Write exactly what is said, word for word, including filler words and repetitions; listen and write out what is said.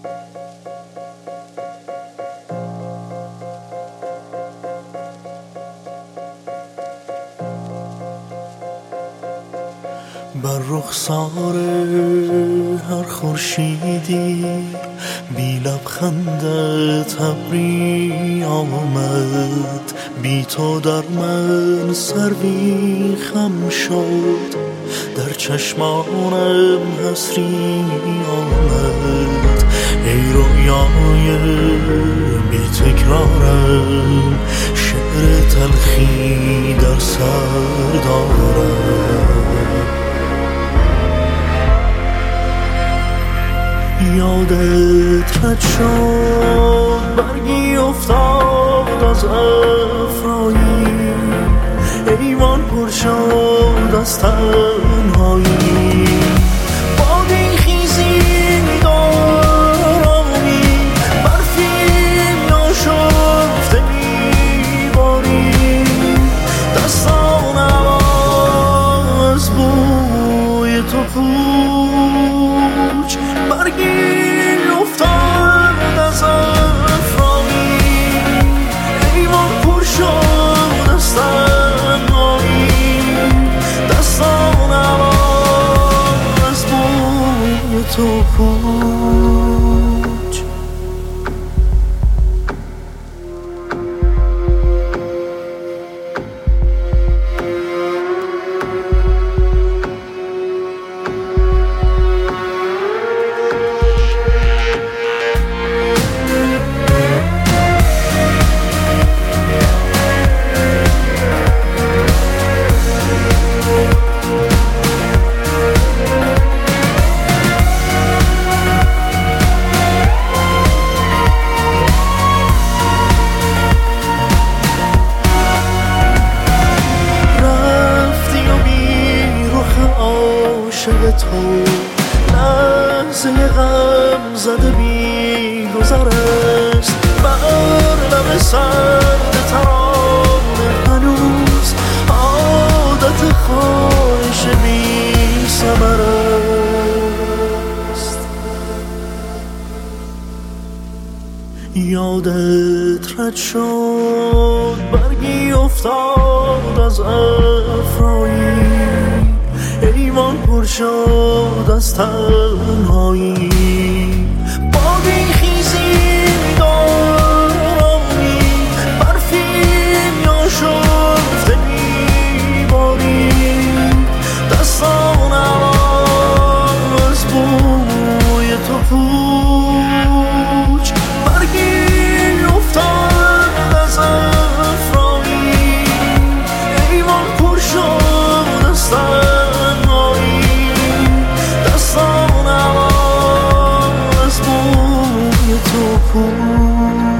بر رخسار هر خورشیدی بی لبخندت ابری آمد، بی تو در من سروی خم شد، در چشمانم حسری آمد. ای رویای بی تکرارم، شعر تلخی در سر دارم. یادت رد شد برگی افتاد از افرایی، ایوان پر شد از تنهایی. بادی خیزی دارامی، برفی ناشفته میباری، دستانم از بوی تو پوچ. برگی افتاد از افرایی، ایوان پر شد از تنهایی، دستانم از بوی تو پوچ. تو لحظه غم زده بی گذر است، بر لب سرد ترانه هنوز عادت خواهش بی ثمر است. یادت رد شد برگی افتاد از افرایی، ایوان پر شد از تنهایی. بادی خیزی دارامی، برفی ناشفته میباری، دستانم از بوی تو پوچ. برگی افتاد از افرایی، ایوان پر شد از تنهایی، دستانم از بوی تو پوچ.